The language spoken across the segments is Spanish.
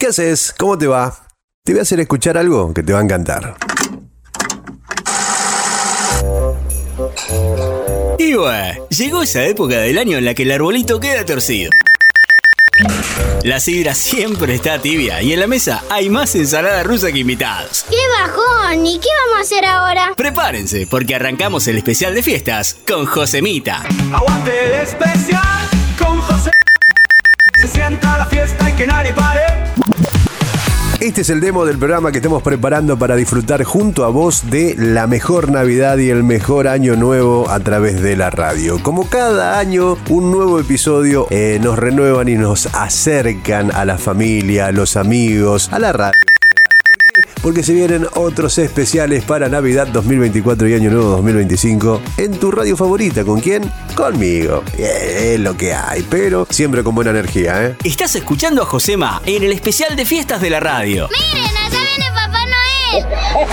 ¿Qué haces? ¿Cómo te va? Te voy a hacer escuchar algo que te va a encantar. Y bueno, llegó esa época del año en la que el arbolito queda torcido. La sidra siempre está tibia y en la mesa hay más ensalada rusa que invitados. ¡Qué bajón! ¿Y qué vamos a hacer ahora? Prepárense, porque arrancamos el especial de fiestas con Josemita. Aguante el especial con José. Se sienta la fiesta y que nadie pare. Este es el demo del programa que estamos preparando para disfrutar junto a vos de la mejor Navidad y el mejor año nuevo a través de la radio. Como cada año, un nuevo episodio nos renuevan y nos acercan a la familia, a los amigos, a la radio. Porque se vienen otros especiales para Navidad 2024 y Año Nuevo 2025 en tu radio favorita. ¿Con quién? Conmigo. Es lo que hay, pero siempre con buena energía, ¿eh? Estás escuchando a Josema en el especial de fiestas de la radio. ¡Miren, allá viene Papá Noel!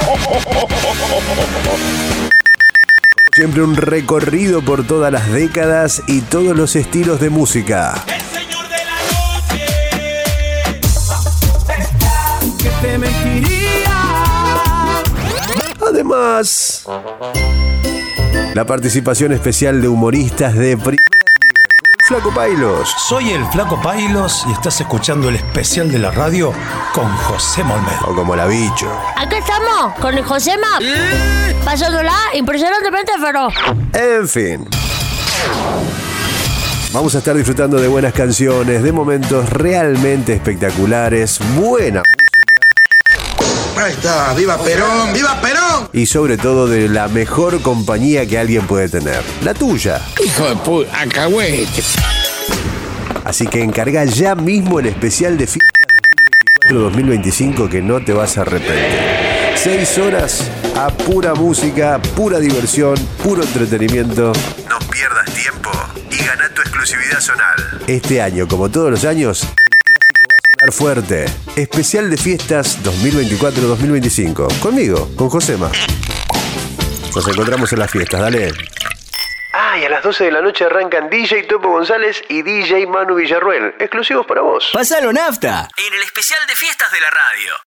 Siempre un recorrido por todas las décadas y todos los estilos de música. El señor de la noche. Que te mentiría. Además, la participación especial de humoristas de primer nivel, como el Flaco Pailos. Soy el Flaco Pailos y estás escuchando el especial de la radio con José Olmedo. O como la Bicho. Acá estamos, con el Josema, pasándola impresionantemente feroz. En fin. Vamos a estar disfrutando de buenas canciones, de momentos realmente espectaculares, buena música. Ahí está, ¡viva Perón! ¡Viva Perón! Y sobre todo de la mejor compañía que alguien puede tener, la tuya. Hijo de puta, acahuete. Así que encarga ya mismo el especial de fiestas 2024-2025 que no te vas a arrepentir. 6 horas a pura música, pura diversión, puro entretenimiento. No pierdas tiempo y gana tu exclusividad zonal. Este año, como todos los años, fuerte. Especial de fiestas 2024-2025. Conmigo, con Josema. Nos encontramos en las fiestas, dale. Y a las 12 de la noche arrancan DJ Topo González y DJ Manu Villarruel. Exclusivos para vos. Pasalo nafta en el especial de fiestas de la radio.